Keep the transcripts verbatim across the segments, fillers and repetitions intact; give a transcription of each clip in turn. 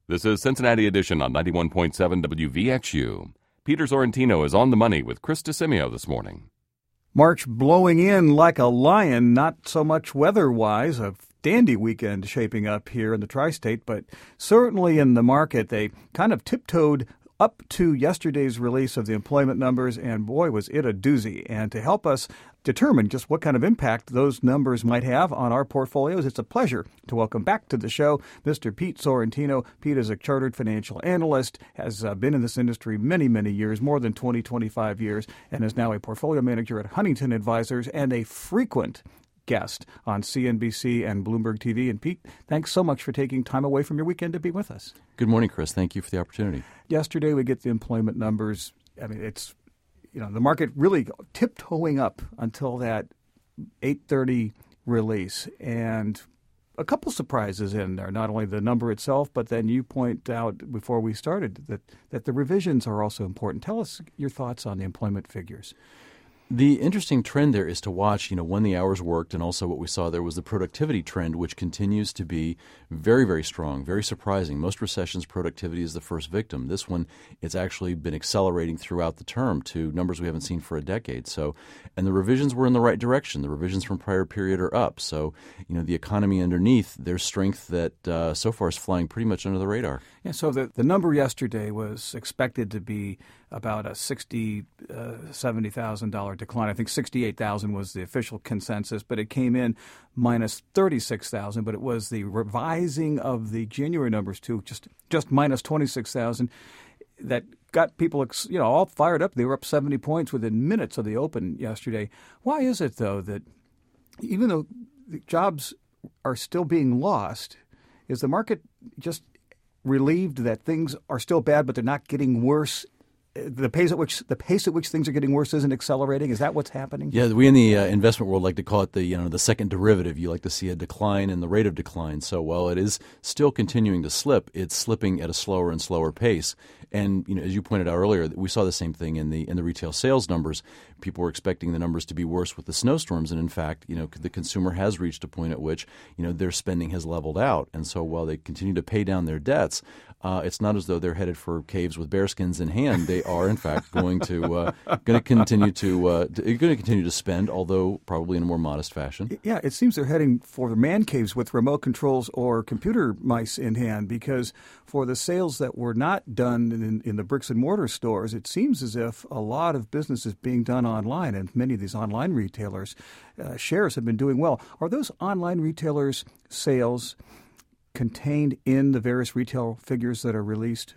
This is Cincinnati Edition on ninety-one point seven W V X U. Peter Sorrentino is on the money with Chris DeSimio this morning. March blowing in like a lion, not so much weather-wise. A dandy weekend shaping up here in the tri-state, but certainly in the market, they kind of tiptoed up to yesterday's release of the employment numbers, and boy, was it a doozy. And to help us determine just what kind of impact those numbers might have on our portfolios, it's a pleasure to welcome back to the show Mister Pete Sorrentino. Pete is a chartered financial analyst, has uh, been in this industry many, many years, more than twenty, twenty-five years, and is now a portfolio manager at Huntington Advisors and a frequent guest on C N B C and Bloomberg T V. And Pete, thanks so much for taking time away from your weekend to be with us. Good morning, Chris. Thank you for the opportunity. Yesterday we get the employment numbers. I mean, it's, you know, the market really tiptoeing up until that eight thirty release. And a couple surprises in there, not only the number itself, but then you point out before we started that, that the revisions are also important. Tell us your thoughts on the employment figures. The interesting trend there is to watch, you know, when the hours worked, and also what we saw there was the productivity trend, which continues to be very, very strong, very surprising. Most recessions, productivity is the first victim. This one, it's actually been accelerating throughout the term to numbers we haven't seen for a decade. So, and the revisions were in the right direction. The revisions from prior period are up. So, you know, the economy underneath, there's strength that uh, so far is flying pretty much under the radar. Yeah, so the, the number yesterday was expected to be about a sixty thousand dollars, uh, seventy thousand dollars decline. I think sixty-eight thousand was the official consensus, but it came in minus thirty-six thousand. But it was the revising of the January numbers too, just just minus twenty-six thousand, that got people, you know, all fired up. They were up seventy points within minutes of the open yesterday. Why is it though that even though the jobs are still being lost, is the market just relieved that things are still bad, but they're not getting worse? The pace at which the pace at which things are getting worse isn't accelerating. Is that what's happening? Yeah, we in the uh, investment world like to call it the you know the second derivative. You like to see a decline in the rate of decline. So while it is still continuing to slip, it's slipping at a slower and slower pace. And you know, as you pointed out earlier, we saw the same thing in the in the retail sales numbers. People were expecting the numbers to be worse with the snowstorms, and in fact, you know, the consumer has reached a point at which you know their spending has leveled out. And so while they continue to pay down their debts, uh, it's not as though they're headed for caves with bearskins in hand. They are in fact going to uh, going to continue to uh, going to continue to spend, although probably in a more modest fashion. Yeah, it seems they're heading for the man caves with remote controls or computer mice in hand, because for the sales that were not done in, in the bricks and mortar stores, it seems as if a lot of business is being done online, and many of these online retailers' uh, shares have been doing well. Are those online retailers' sales contained in the various retail figures that are released?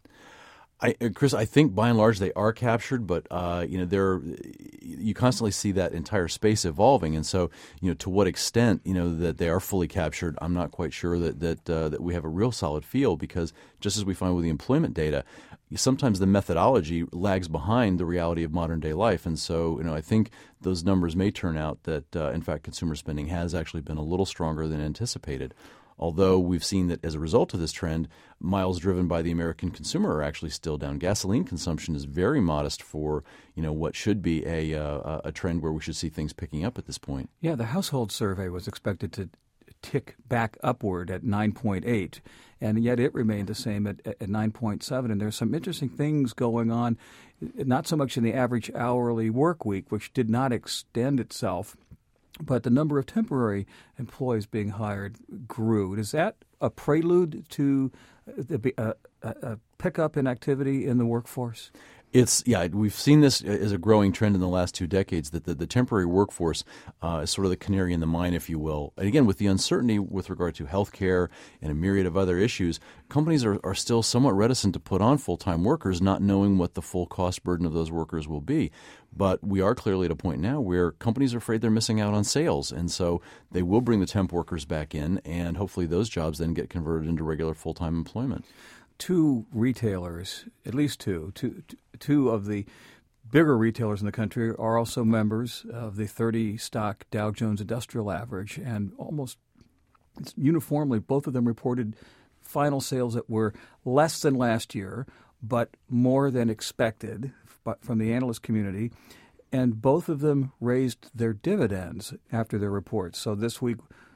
I, Chris, I think by and large they are captured, but uh, you know, they're you constantly see that entire space evolving, and so you know, to what extent you know that they are fully captured, I'm not quite sure that that uh, that we have a real solid feel, because just as we find with the employment data, sometimes the methodology lags behind the reality of modern day life, and so you know, I think those numbers may turn out that uh, in fact consumer spending has actually been a little stronger than anticipated. Although we've seen that as a result of this trend, miles driven by the American consumer are actually still down. Gasoline consumption is very modest for you know what should be a uh, a trend where we should see things picking up at this point. Yeah, the household survey was expected to tick back upward at nine point eight, and yet it remained the same at, at nine point seven. And there's some interesting things going on, not so much in the average hourly work week, which did not extend itself, but the number of temporary employees being hired grew. Is that a prelude to a, a, a pickup in activity in the workforce? It's yeah, we've seen this as a growing trend in the last two decades, that the, the temporary workforce uh, is sort of the canary in the mine, if you will. And again, with the uncertainty with regard to healthcare and a myriad of other issues, companies are, are still somewhat reticent to put on full-time workers, not knowing what the full cost burden of those workers will be. But we are clearly at a point now where companies are afraid they're missing out on sales, and so they will bring the temp workers back in, and hopefully those jobs then get converted into regular full-time employment. Two retailers, at least two, two, two of the bigger retailers in the country are also members of the thirty stock Dow Jones Industrial Average, and almost uniformly both of them reported final sales that were less than last year, but more than expected from the analyst community. And both of them raised their dividends after their reports. So this week,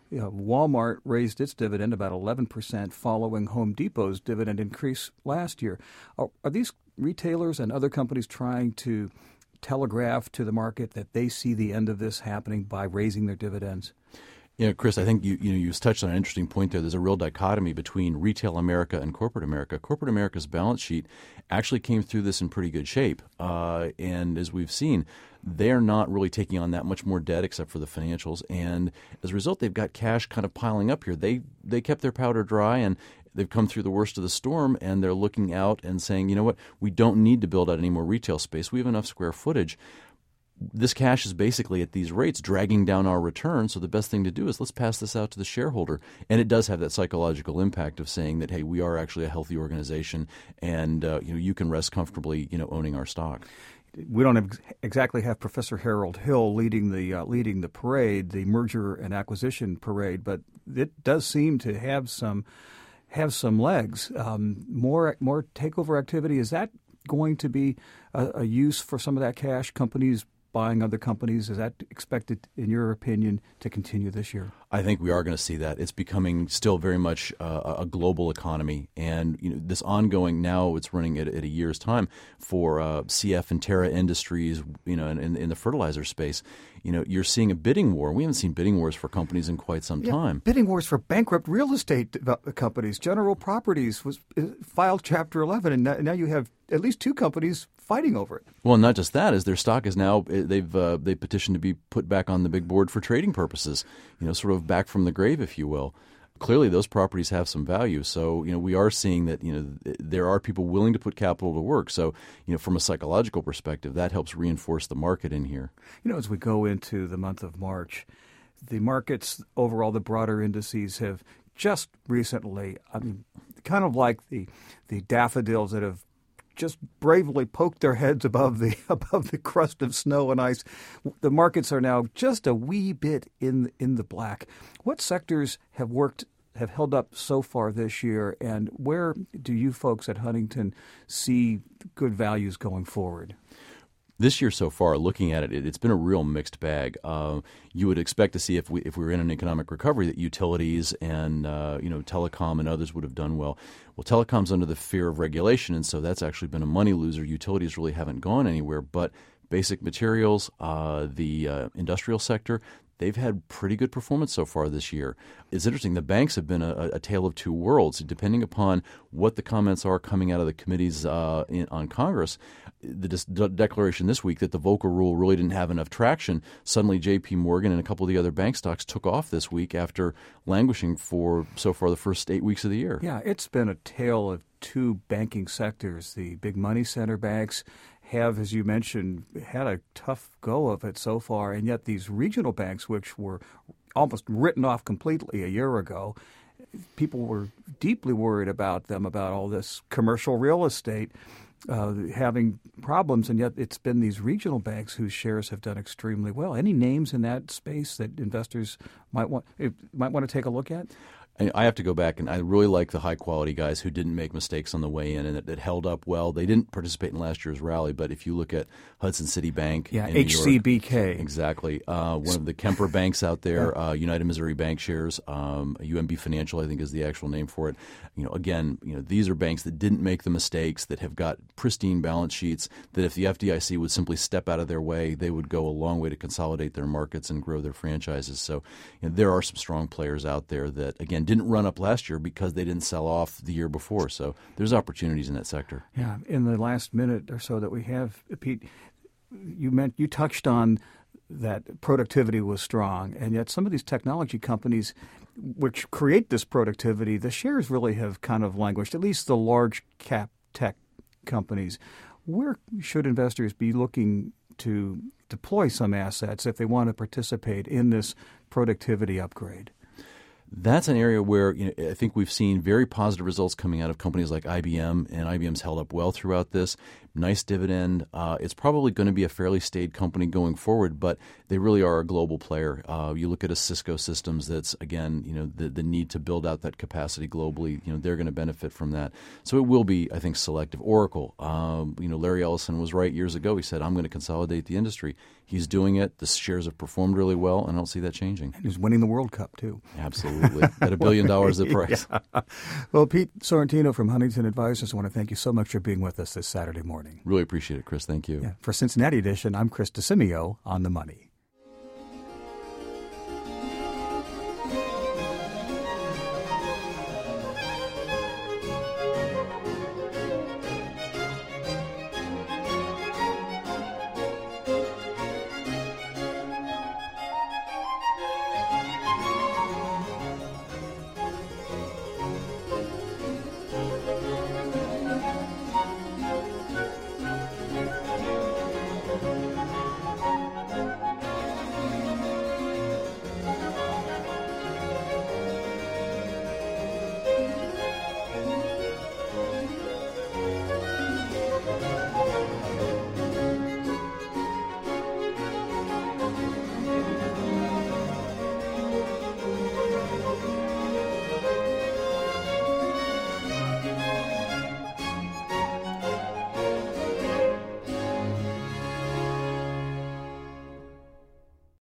You know, Walmart raised its dividend about eleven percent following Home Depot's dividend increase last year. Are, are these retailers and other companies trying to telegraph to the market that they see the end of this happening by raising their dividends? Yeah, Chris, I think you you know you touched on an interesting point there. There's a real dichotomy between retail America and corporate America. Corporate America's balance sheet actually came through this in pretty good shape, uh, and as we've seen, they're not really taking on that much more debt except for the financials, and as a result, they've got cash kind of piling up here. They they kept their powder dry, and they've come through the worst of the storm, and they're looking out and saying, you know what, we don't need to build out any more retail space. We have enough square footage. This cash is basically at these rates dragging down our return, so the best thing to do is let's pass this out to the shareholder. And it does have that psychological impact of saying that, hey, we are actually a healthy organization, and uh, you know you can rest comfortably you know owning our stock. We don't ex- exactly have Professor Harold Hill leading the uh, leading the parade, the merger and acquisition parade, but it does seem to have some have some legs. Um, more more takeover activity, is that going to be a, a use for some of that cash? Companies buying other companies, is that expected, in your opinion, to continue this year? I think we are going to see that. It's becoming still very much uh, a global economy, and you know this ongoing now it's running at, at a year's time for uh, C F and Terra Industries, you know, in, in the fertilizer space. You know, you're seeing a bidding war. We haven't seen bidding wars for companies in quite some yeah, time. Bidding wars for bankrupt real estate companies. General Properties was filed Chapter eleven, and now you have at least two companies fighting over it. Well, not just that, is their stock is now they've uh, they petitioned to be put back on the big board for trading purposes. You know, sort of back from the grave, if you will. Clearly, those properties have some value. So, you know, we are seeing that, you know, there are people willing to put capital to work. So, you know, from a psychological perspective, that helps reinforce the market in here. You know, as we go into the month of March, the markets overall, the broader indices have just recently, I mean, kind of like the the daffodils that have just bravely poked their heads above the above the crust of snow and ice. The markets are now just a wee bit in in the black. What sectors have worked have held up so far this year, and where do you folks at Huntington see good values going forward? This year so far, looking at it, it it's been a real mixed bag. Uh, you would expect to see if we if we were in an economic recovery that utilities and uh, you know telecom and others would have done well. Well, telecom's under the fear of regulation, and so that's actually been a money loser. Utilities really haven't gone anywhere, but basic materials, uh, the uh, industrial sector, they've had pretty good performance so far this year. It's interesting. The banks have been a, a tale of two worlds. Depending upon what the comments are coming out of the committees uh, in, on Congress, the de- declaration this week that the Volcker rule really didn't have enough traction, suddenly J P Morgan and a couple of the other bank stocks took off this week after languishing for so far the first eight weeks of the year. Yeah, it's been a tale of two banking sectors. The big money center banks have, as you mentioned, had a tough go of it so far, and yet these regional banks, which were almost written off completely a year ago, people were deeply worried about them, about all this commercial real estate uh, having problems, and yet it's been these regional banks whose shares have done extremely well. Any names in that space that investors might want might want to take a look at? I have to go back, and I really like the high-quality guys who didn't make mistakes on the way in and that, that held up well. They didn't participate in last year's rally, but if you look at Hudson City Bank, yeah, in H C B K, New York, exactly, uh, one of the Kemper banks out there, yeah. uh, United Missouri Bank shares, um, U M B Financial, I think, is the actual name for it. You know, again, you know, these are banks that didn't make the mistakes, that have got pristine balance sheets. That if the F D I C would simply step out of their way, they would go a long way to consolidate their markets and grow their franchises. So, you know, there are some strong players out there that, again, didn't run up last year because they didn't sell off the year before. So there's opportunities in that sector. Yeah. In the last minute or so that we have, Pete, you meant you touched on that productivity was strong, and yet some of these technology companies which create this productivity, the shares really have kind of languished, at least the large cap tech companies. Where should investors be looking to deploy some assets if they want to participate in this productivity upgrade? That's an area where you know, I think we've seen very positive results coming out of companies like I B M, and I B M's held up well throughout this. Nice dividend. Uh, it's probably going to be a fairly staid company going forward, but they really are a global player. Uh, you look at a Cisco Systems that's, again, you know, the, the need to build out that capacity globally. You know, they're going to benefit from that. So it will be, I think, selective. Oracle, um, you know, Larry Ellison was right years ago. He said, I'm going to consolidate the industry. He's doing it. The shares have performed really well, and I don't see that changing. And he's winning the World Cup, too. Absolutely. At a billion dollars the price. Yeah. Well, Pete Sorrentino from Huntington Advisors, I want to thank you so much for being with us this Saturday morning. Really appreciate it, Chris. Thank you. Yeah. For Cincinnati Edition, I'm Chris DeSimio on The Money.